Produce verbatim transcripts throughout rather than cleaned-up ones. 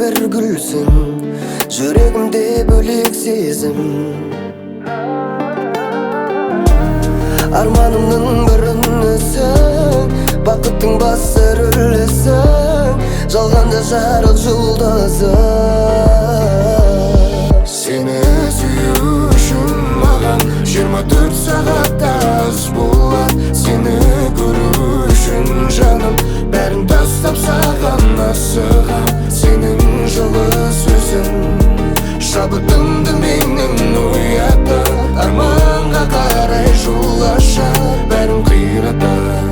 бір гүлсің, жүрегімде бөлек сезім. Арманымның бірінісің, бақыттың басы рөлісің, жалғанда жарық жұлдызы. Сені сүю үшін маған жиырма төрт сағат аз болады. Сені көру үшін жаным бәрін тастап саған асығам. Сенің жылы сөзің шабытымды менің оятады. Арманға қарай жол ашар, бәрін қиратады.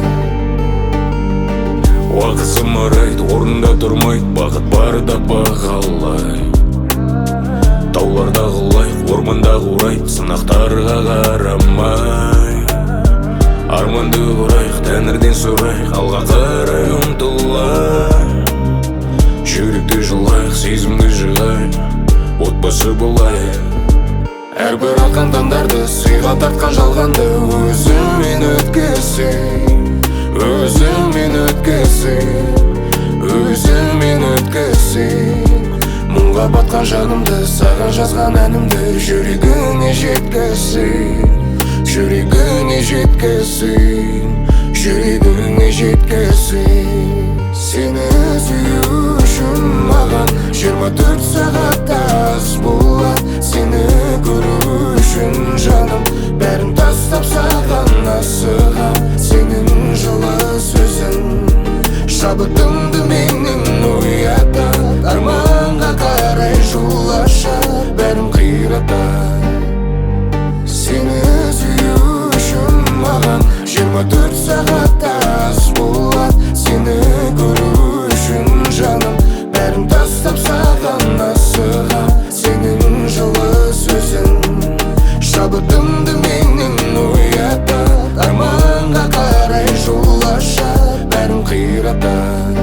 Уақыт зымырайды, орнында тұрмайды, бақыт барда бағалай. Тауларда құлай, орманда қурай, сынақтарға қарамай. Арманды құрайық, тәңірден сұрайық, алға қарай ұмтылайық. Жүректі жылайық, сезімді жығайық, отбасы болайық. Әрбір атқан таңдарды сыйға тартқан жалғанды өзіңмен өткізсең, өзіңмен өткізсең, өзіңмен өткізсең. Мұңға батқан жанымды, саған жазған әнімді жүрегіңе жеткізсең, жүрегіңе жеткізсең, жүрегіңе жеткізсең. Сені сүю үшін маған жиырма төрт сағат аз болады. Сені көру үшін жаным бәрін тастап саған асығам. Сенің жылы сөзің шабытымды менің оятады. Арманға қарай жол ашар, бәрін қиратады. Сені сүю үшін маған жиырма төрт сағат аз болады. Сені көру үшін жаным бәрін тастап саған асығам. Сенің жылы сөзің шабытымды менің оятады. Арманға қарай жол ашар, бәрін қиратады.